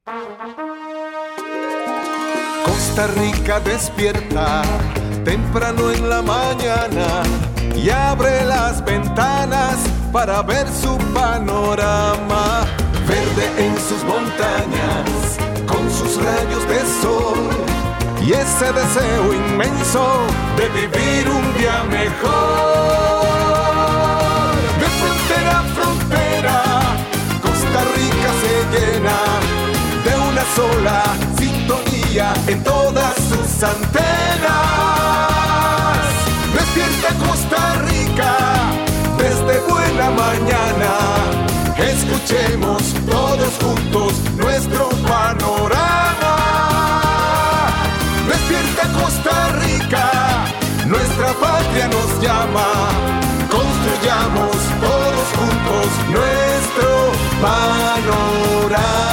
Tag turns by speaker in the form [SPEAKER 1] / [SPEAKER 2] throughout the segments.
[SPEAKER 1] Costa Rica despierta temprano en la mañana y abre las ventanas para ver su panorama. Verde en sus montañas, con sus rayos de sol y ese deseo inmenso de vivir un día mejor. De frontera a frontera, Costa Rica se llena de una sola sintonía en todas sus antenas. Despierta Costa Rica desde buena mañana. Escuchemos todos juntos nuestro panorama. Despierta Costa Rica, nuestra patria nos llama. Construyamos todos juntos nuestro panorama.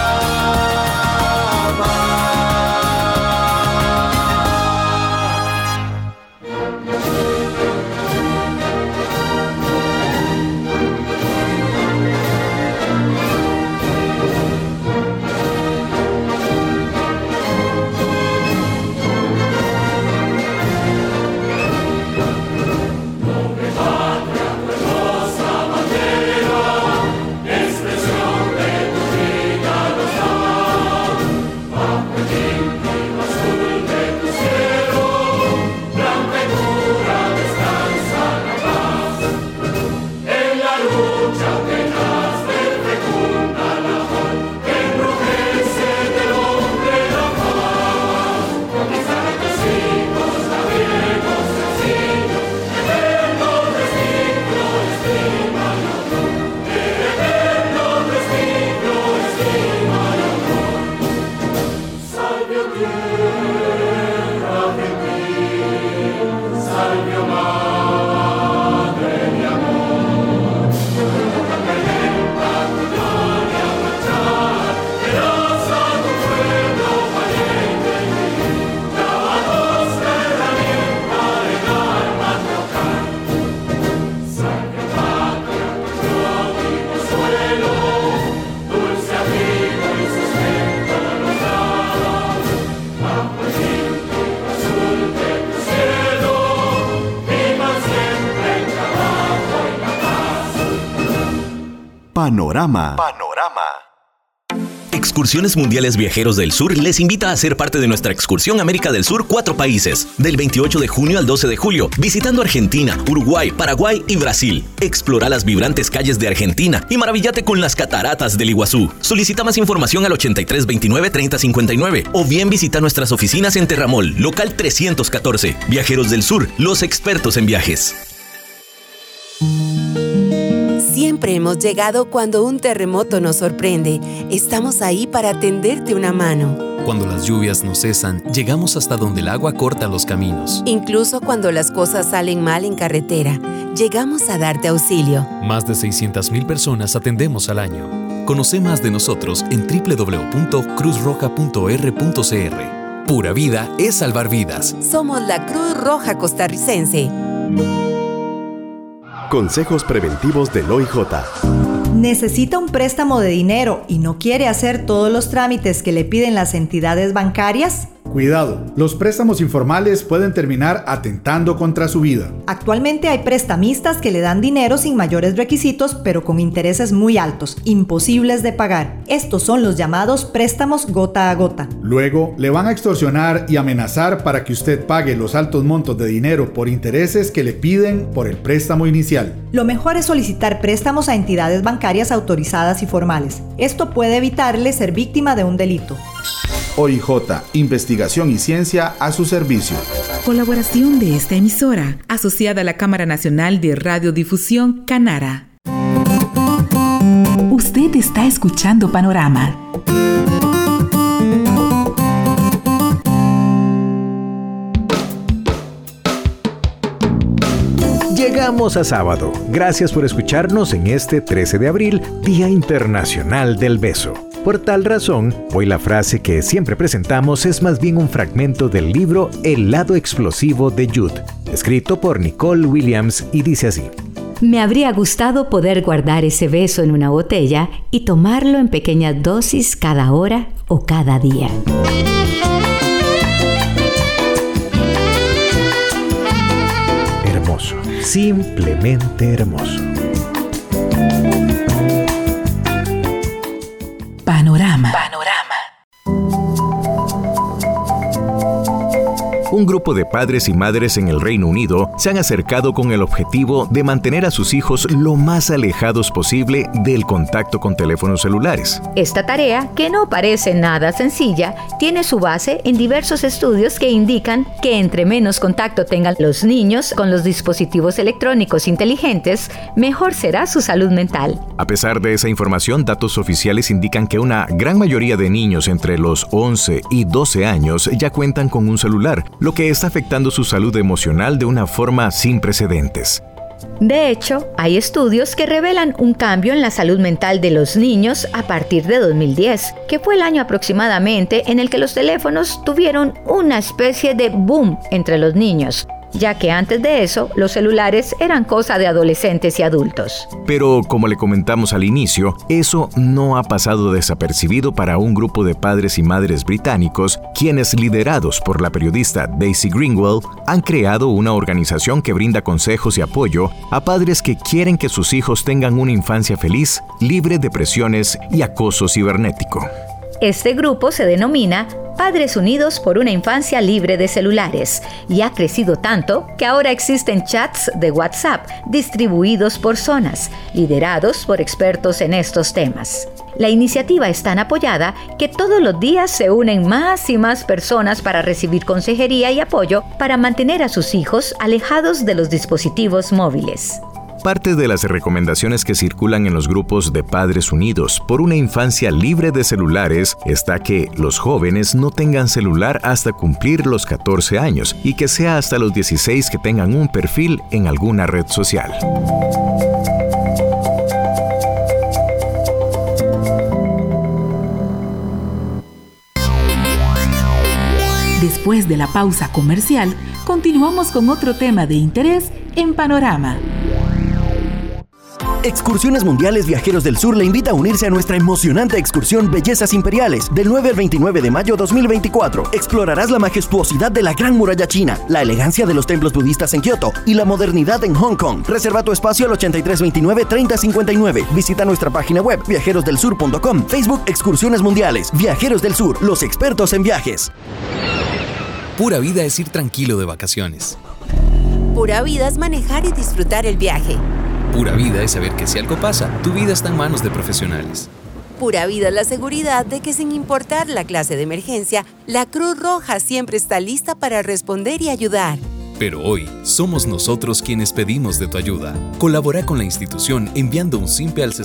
[SPEAKER 2] Panorama. Excursiones Mundiales Viajeros del Sur les invita a ser parte de nuestra excursión América del Sur 4 países, del 28 de junio al 12 de julio, visitando Argentina, Uruguay, Paraguay y Brasil. Explora las vibrantes calles de Argentina y maravillate con las cataratas del Iguazú. Solicita más información al 83 29 30 59 o bien visita nuestras oficinas en Terramol, local 314. Viajeros del Sur, los expertos en viajes.
[SPEAKER 3] Siempre hemos llegado cuando un terremoto nos sorprende. Estamos ahí para tenderte una mano.
[SPEAKER 4] Cuando las lluvias no cesan, llegamos hasta donde el agua corta los caminos.
[SPEAKER 3] Incluso cuando las cosas salen mal en carretera, llegamos a darte auxilio.
[SPEAKER 4] Más de 600,000 personas atendemos al año. Conoce más de nosotros en www.cruzroja.r.cr. Pura vida es salvar vidas.
[SPEAKER 3] Somos la Cruz Roja Costarricense.
[SPEAKER 5] Consejos preventivos del OIJ.
[SPEAKER 6] ¿Necesita un préstamo de dinero y no quiere hacer todos los trámites que le piden las entidades bancarias?
[SPEAKER 7] Cuidado, los préstamos informales pueden terminar atentando contra su vida.
[SPEAKER 6] Actualmente hay prestamistas que le dan dinero sin mayores requisitos, pero con intereses muy altos, imposibles de pagar. Estos son los llamados préstamos gota a gota.
[SPEAKER 7] Luego, le van a extorsionar y amenazar para que usted pague los altos montos de dinero por intereses que le piden por el préstamo inicial.
[SPEAKER 6] Lo mejor es solicitar préstamos a entidades bancarias autorizadas y formales. Esto puede evitarle ser víctima de un delito.
[SPEAKER 5] OIJ, investigación y ciencia a su servicio.
[SPEAKER 8] Colaboración de esta emisora, asociada a la Cámara Nacional de Radiodifusión, Canara. Usted está escuchando Panorama.
[SPEAKER 9] Llegamos a sábado. Gracias por escucharnos en este 13 de abril, Día Internacional del Beso. Por tal razón, hoy la frase que siempre presentamos es más bien un fragmento del libro El lado explosivo de Jude, escrito por Nicole Williams, y dice así:
[SPEAKER 10] Me habría gustado poder guardar ese beso en una botella y tomarlo en pequeñas dosis cada hora o cada día.
[SPEAKER 9] Hermoso, simplemente hermoso.
[SPEAKER 8] Panorama.
[SPEAKER 9] Un grupo de padres y madres en el Reino Unido se han acercado con el objetivo de mantener a sus hijos lo más alejados posible del contacto con teléfonos celulares.
[SPEAKER 10] Esta tarea, que no parece nada sencilla, tiene su base en diversos estudios que indican que entre menos contacto tengan los niños con los dispositivos electrónicos inteligentes, mejor será su salud mental.
[SPEAKER 9] A pesar de esa información, datos oficiales indican que una gran mayoría de niños entre los 11 y 12 años ya cuentan con un celular, lo que está afectando su salud emocional de una forma sin precedentes.
[SPEAKER 10] De hecho, hay estudios que revelan un cambio en la salud mental de los niños a partir de 2010, que fue el año aproximadamente en el que los teléfonos tuvieron una especie de boom entre los niños, ya que antes de eso, los celulares eran cosa de adolescentes y adultos.
[SPEAKER 9] Pero, como le comentamos al inicio, eso no ha pasado desapercibido para un grupo de padres y madres británicos, quienes, liderados por la periodista Daisy Greenwell, han creado una organización que brinda consejos y apoyo a padres que quieren que sus hijos tengan una infancia feliz, libre de presiones y acoso cibernético.
[SPEAKER 10] Este grupo se denomina Padres Unidos por una Infancia Libre de Celulares y ha crecido tanto que ahora existen chats de WhatsApp distribuidos por zonas, liderados por expertos en estos temas. La iniciativa es tan apoyada que todos los días se unen más y más personas para recibir consejería y apoyo para mantener a sus hijos alejados de los dispositivos móviles.
[SPEAKER 9] Parte de las recomendaciones que circulan en los grupos de Padres Unidos por una Infancia Libre de Celulares está que los jóvenes no tengan celular hasta cumplir los 14 años y que sea hasta los 16 que tengan un perfil en alguna red social.
[SPEAKER 8] Después de la pausa comercial, continuamos con otro tema de interés en Panorama.
[SPEAKER 11] Excursiones Mundiales Viajeros del Sur le invita a unirse a nuestra emocionante excursión Bellezas Imperiales del 9 al 29 de mayo 2024. Explorarás la majestuosidad de la Gran Muralla China, la elegancia de los templos budistas en Kioto y la modernidad en Hong Kong. Reserva tu espacio al 8329-3059. Visita nuestra página web viajerosdelsur.com. Facebook Excursiones Mundiales Viajeros del Sur, los expertos en viajes.
[SPEAKER 4] Pura vida es ir tranquilo de vacaciones.
[SPEAKER 3] Pura vida es manejar y disfrutar el viaje.
[SPEAKER 4] Pura vida es saber que si algo pasa, tu vida está en manos de profesionales.
[SPEAKER 3] Pura vida es la seguridad de que sin importar la clase de emergencia, la Cruz Roja siempre está lista para responder y ayudar.
[SPEAKER 4] Pero hoy, somos nosotros quienes pedimos de tu ayuda. Colabora con la institución enviando un simpe al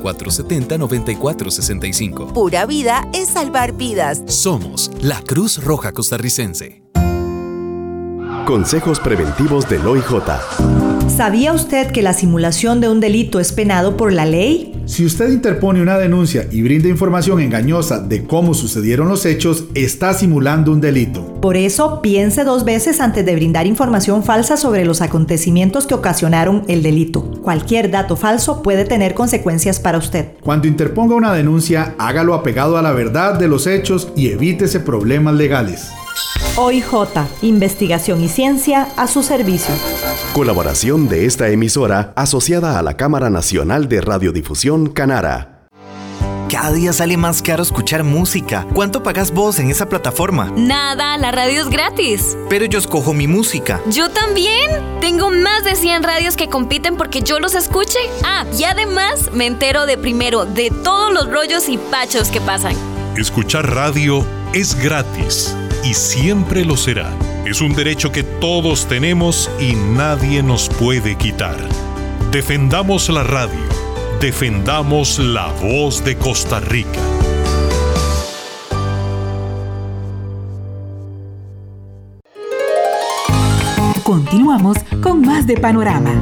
[SPEAKER 4] 6470-9465.
[SPEAKER 3] Pura vida es salvar vidas.
[SPEAKER 4] Somos la Cruz Roja Costarricense.
[SPEAKER 12] Consejos preventivos del OIJ.
[SPEAKER 6] ¿Sabía usted que la simulación de un delito es penado por la ley?
[SPEAKER 7] Si usted interpone una denuncia y brinda información engañosa de cómo sucedieron los hechos, está simulando un delito.
[SPEAKER 6] Por eso, piense 2 veces antes de brindar información falsa sobre los acontecimientos que ocasionaron el delito. Cualquier dato falso puede tener consecuencias para usted.
[SPEAKER 7] Cuando interponga una denuncia, hágalo apegado a la verdad de los hechos y evítese problemas legales.
[SPEAKER 6] OIJ, investigación y ciencia a su servicio.
[SPEAKER 12] Colaboración de esta emisora asociada a la Cámara Nacional de Radiodifusión Canara.
[SPEAKER 13] Cada día sale más caro escuchar música. ¿Cuánto pagas vos en esa plataforma?
[SPEAKER 14] Nada, la radio es gratis.
[SPEAKER 13] Pero yo escojo mi música.
[SPEAKER 14] Yo también. Tengo más de 100 radios que compiten porque yo los escuche. Y además me entero de primero de todos los rollos y pachos que pasan.
[SPEAKER 15] Escuchar radio es gratis. Y siempre lo será. Es un derecho que todos tenemos y nadie nos puede quitar. Defendamos la radio. Defendamos la voz de Costa Rica.
[SPEAKER 8] Continuamos con más de Panorama.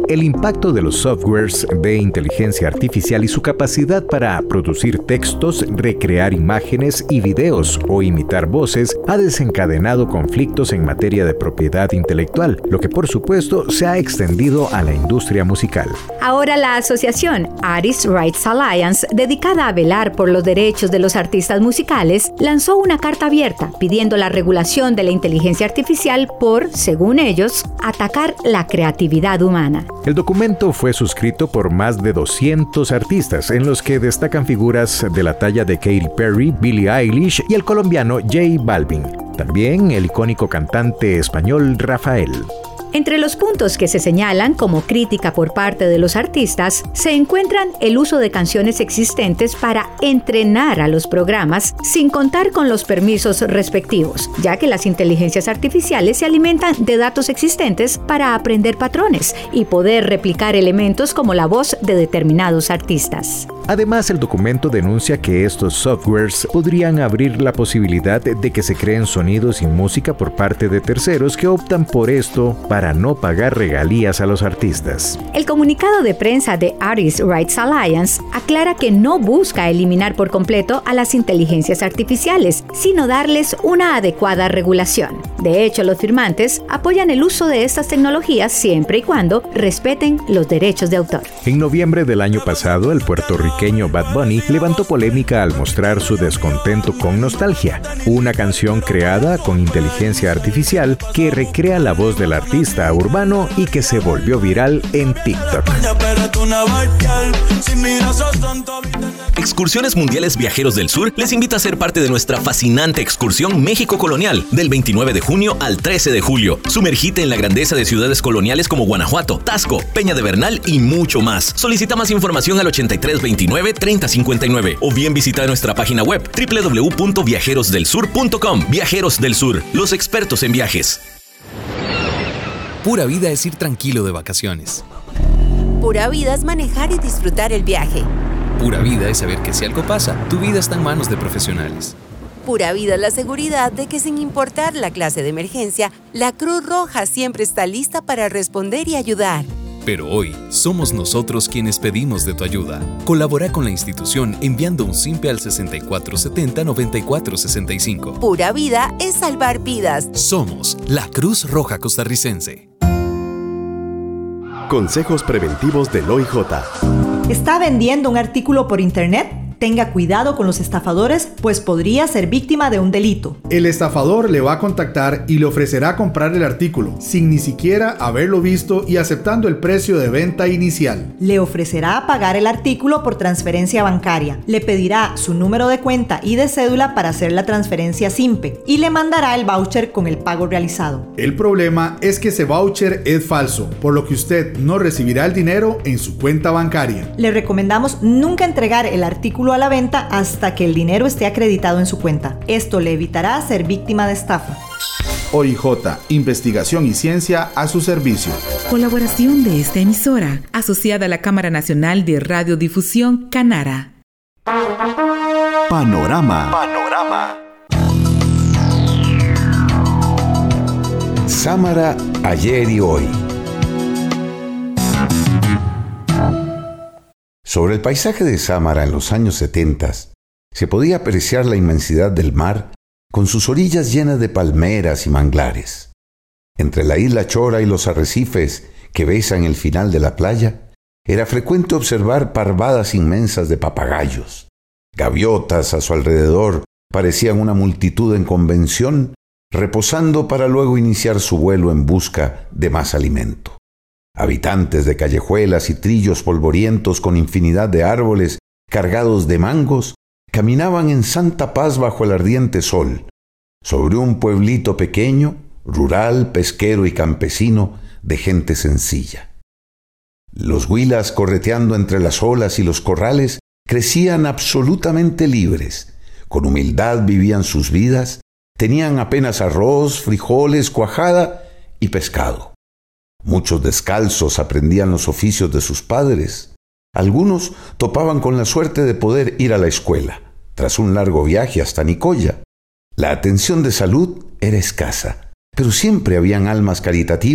[SPEAKER 9] El impacto de los softwares de inteligencia artificial y su capacidad para producir textos, recrear imágenes y videos o imitar voces ha desencadenado conflictos en materia de propiedad intelectual, lo que por supuesto se ha extendido a la industria musical.
[SPEAKER 10] Ahora la asociación Artists' Rights Alliance, dedicada a velar por los derechos de los artistas musicales, lanzó una carta abierta pidiendo la regulación de la inteligencia artificial por, según ellos, atacar la creatividad humana.
[SPEAKER 9] El documento fue suscrito por más de 200 artistas, en los que destacan figuras de la talla de Katy Perry, Billie Eilish y el colombiano J Balvin. También el icónico cantante español Rafael.
[SPEAKER 10] Entre los puntos que se señalan como crítica por parte de los artistas se encuentran el uso de canciones existentes para entrenar a los programas sin contar con los permisos respectivos, ya que las inteligencias artificiales se alimentan de datos existentes para aprender patrones y poder replicar elementos como la voz de determinados artistas.
[SPEAKER 9] Además, el documento denuncia que estos softwares podrían abrir la posibilidad de que se creen sonidos y música por parte de terceros que optan por esto para no pagar regalías a los artistas.
[SPEAKER 10] El comunicado de prensa de Artists' Rights Alliance aclara que no busca eliminar por completo a las inteligencias artificiales, sino darles una adecuada regulación. De hecho, los firmantes apoyan el uso de estas tecnologías siempre y cuando respeten los derechos de autor.
[SPEAKER 9] En noviembre del año pasado, el puertorriqueño Bad Bunny levantó polémica al mostrar su descontento con Nostalgia, una canción creada con inteligencia artificial que recrea la voz del artista urbano y que se volvió viral en TikTok.
[SPEAKER 2] Excursiones Mundiales Viajeros del Sur les invita a ser parte de nuestra fascinante excursión México Colonial del 29 de junio al 13 de julio. Sumergite en la grandeza de ciudades coloniales como Guanajuato, Taxco, Peña de Bernal y mucho más. Solicita más información al 8329-3059 o bien visita nuestra página web www.viajerosdelsur.com. Viajeros del Sur, los expertos en viajes.
[SPEAKER 4] Pura vida es ir tranquilo de vacaciones.
[SPEAKER 3] Pura vida es manejar y disfrutar el viaje.
[SPEAKER 4] Pura vida es saber que si algo pasa, tu vida está en manos de profesionales.
[SPEAKER 3] Pura vida es la seguridad de que sin importar la clase de emergencia, la Cruz Roja siempre está lista para responder y ayudar.
[SPEAKER 4] Pero hoy somos nosotros quienes pedimos de tu ayuda. Colabora con la institución enviando un simpe al 6470-9465.
[SPEAKER 3] Pura vida es salvar vidas.
[SPEAKER 4] Somos la Cruz Roja Costarricense.
[SPEAKER 12] Consejos preventivos del OIJ.
[SPEAKER 6] ¿Está vendiendo un artículo por internet? Tenga cuidado con los estafadores, pues podría ser víctima de un delito.
[SPEAKER 7] El estafador le va a contactar y le ofrecerá comprar el artículo, sin ni siquiera haberlo visto y aceptando el precio de venta inicial.
[SPEAKER 6] Le ofrecerá pagar el artículo por transferencia bancaria, le pedirá su número de cuenta y de cédula para hacer la transferencia simpe y le mandará el voucher con el pago realizado.
[SPEAKER 7] El problema es que ese voucher es falso, por lo que usted no recibirá el dinero en su cuenta bancaria.
[SPEAKER 6] Le recomendamos nunca entregar el artículo a la venta hasta que el dinero esté acreditado en su cuenta. Esto le evitará ser víctima de estafa.
[SPEAKER 5] OIJ, investigación y ciencia a su servicio.
[SPEAKER 8] Colaboración de esta emisora, asociada a la Cámara Nacional de Radiodifusión Canara.
[SPEAKER 12] Panorama. Sámara, ayer y hoy. Sobre el paisaje de Sámara en los años 70, se podía apreciar la inmensidad del mar con sus orillas llenas de palmeras y manglares. Entre la isla Chora y los arrecifes que besan el final de la playa, era frecuente observar parvadas inmensas de papagayos. Gaviotas a su alrededor parecían una multitud en convención, reposando para luego iniciar su vuelo en busca de más alimento. Habitantes de callejuelas y trillos polvorientos con infinidad de árboles cargados de mangos, caminaban en santa paz bajo el ardiente sol, sobre un pueblito pequeño, rural, pesquero y campesino, de gente sencilla. Los huilas correteando entre las olas y los corrales crecían absolutamente libres, con humildad vivían sus vidas, tenían apenas arroz, frijoles, cuajada y pescado. Muchos descalzos aprendían los oficios de sus padres. Algunos topaban con la suerte de poder ir a la escuela, tras un largo viaje hasta Nicoya. La atención de salud era escasa, pero siempre habían almas caritativas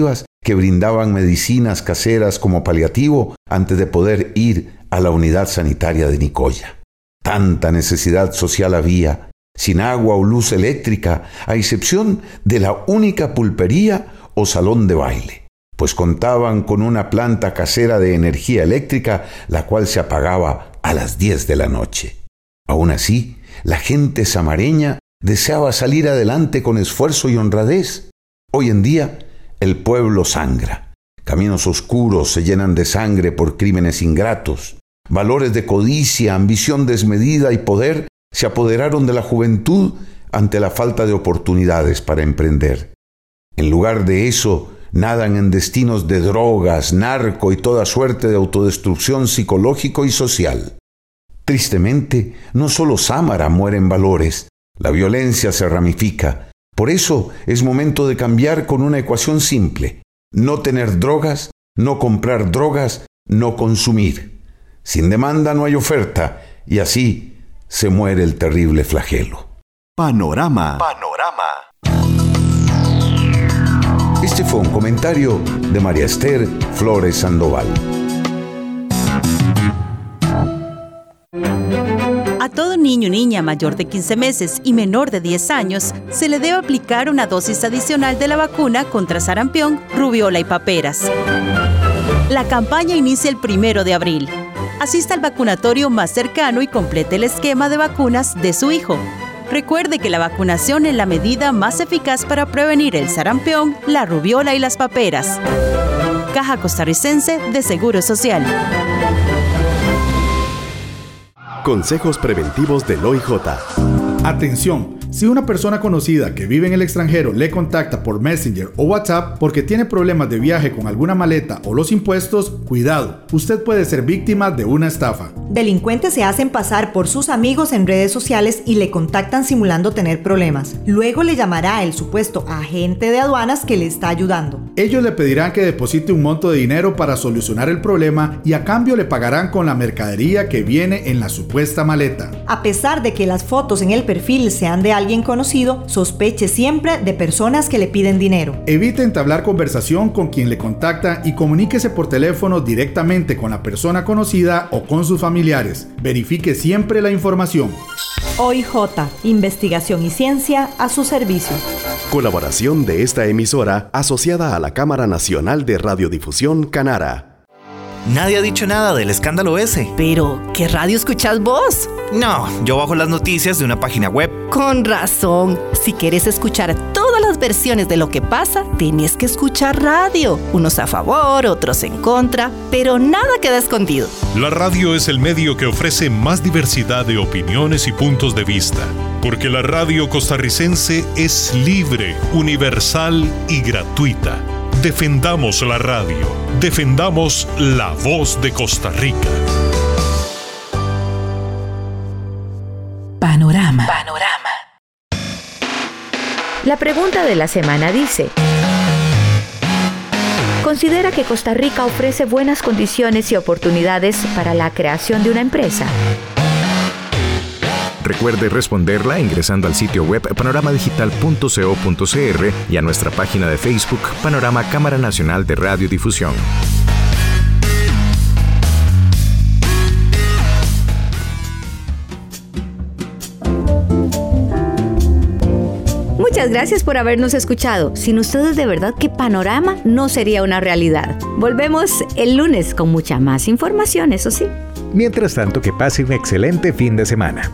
[SPEAKER 12] que brindaban medicinas caseras como paliativo antes de poder ir a la unidad sanitaria de Nicoya. Tanta necesidad social había, sin agua o luz eléctrica, a excepción de la única pulpería o salón de baile, pues contaban con una planta casera de energía eléctrica, la cual se apagaba a las 10 de la noche. Aún así, la gente samareña deseaba salir adelante con esfuerzo y honradez. Hoy en día, el pueblo sangra. Caminos oscuros se llenan de sangre por crímenes ingratos. Valores de codicia, ambición desmedida y poder se apoderaron de la juventud ante la falta de oportunidades para emprender. En lugar de eso, nadan en destinos de drogas, narco y toda suerte de autodestrucción psicológico y social. Tristemente, no solo Sámara muere en valores, la violencia se ramifica. Por eso es momento de cambiar con una ecuación simple: no tener drogas, no comprar drogas, no consumir. Sin demanda no hay oferta, y así se muere el terrible flagelo.
[SPEAKER 16] Panorama.
[SPEAKER 12] Este fue un comentario de María Esther Flores Sandoval.
[SPEAKER 17] A todo niño o niña mayor de 15 meses y menor de 10 años se le debe aplicar una dosis adicional de la vacuna contra sarampión, rubiola y paperas. La campaña inicia el 1 de abril. Asista al vacunatorio más cercano y complete el esquema de vacunas de su hijo. Recuerde que la vacunación es la medida más eficaz para prevenir el sarampión, la rubiola y las paperas. Caja Costarricense de Seguro Social.
[SPEAKER 16] Consejos preventivos del OIJ.
[SPEAKER 7] Atención, si una persona conocida que vive en el extranjero le contacta por Messenger o WhatsApp porque tiene problemas de viaje con alguna maleta o los impuestos, cuidado, usted puede ser víctima de una estafa.
[SPEAKER 6] Delincuentes se hacen pasar por sus amigos en redes sociales y le contactan simulando tener problemas. Luego le llamará el supuesto agente de aduanas que le está ayudando.
[SPEAKER 7] Ellos le pedirán que deposite un monto de dinero para solucionar el problema y a cambio le pagarán con la mercadería que viene en la supuesta maleta.
[SPEAKER 6] A pesar de que las fotos en el perfil sean de alguien conocido, sospeche siempre de personas que le piden dinero.
[SPEAKER 7] Evite entablar conversación con quien le contacta y comuníquese por teléfono directamente con la persona conocida o con sus familiares. Verifique siempre la información.
[SPEAKER 6] OIJ, investigación y ciencia a su servicio.
[SPEAKER 16] Colaboración de esta emisora asociada a la Cámara Nacional de Radiodifusión Canara.
[SPEAKER 13] Nadie ha dicho nada del escándalo ese.
[SPEAKER 18] Pero, ¿qué radio escuchás vos?
[SPEAKER 13] No, yo bajo las noticias de una página web.
[SPEAKER 18] Con razón. Si quieres escuchar todas las versiones de lo que pasa, tenés que escuchar radio. Unos a favor, otros en contra, pero nada queda escondido.
[SPEAKER 15] La radio es el medio que ofrece más diversidad de opiniones y puntos de vista. Porque la radio costarricense es libre, universal y gratuita. Defendamos la radio. Defendamos la voz de Costa Rica.
[SPEAKER 8] Panorama.
[SPEAKER 10] La pregunta de la semana dice: ¿considera que Costa Rica ofrece buenas condiciones y oportunidades para la creación de una empresa?
[SPEAKER 9] Recuerde responderla ingresando al sitio web panoramadigital.co.cr y a nuestra página de Facebook Panorama Cámara Nacional de Radiodifusión.
[SPEAKER 10] Muchas gracias por habernos escuchado. Sin ustedes, de verdad que Panorama no sería una realidad. Volvemos el lunes con mucha más información, eso sí.
[SPEAKER 9] Mientras tanto, que pase un excelente fin de semana.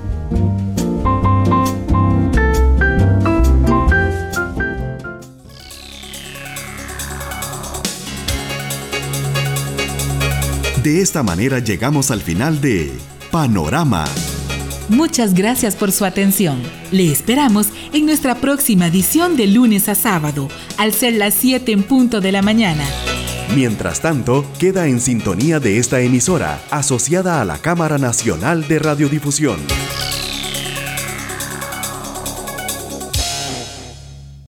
[SPEAKER 16] De esta manera llegamos al final de Panorama.
[SPEAKER 8] Muchas gracias por su atención. Le esperamos en nuestra próxima edición de lunes a sábado, al ser las 7 en punto de la mañana.
[SPEAKER 16] Mientras tanto, queda en sintonía de esta emisora, asociada a la Cámara Nacional de Radiodifusión.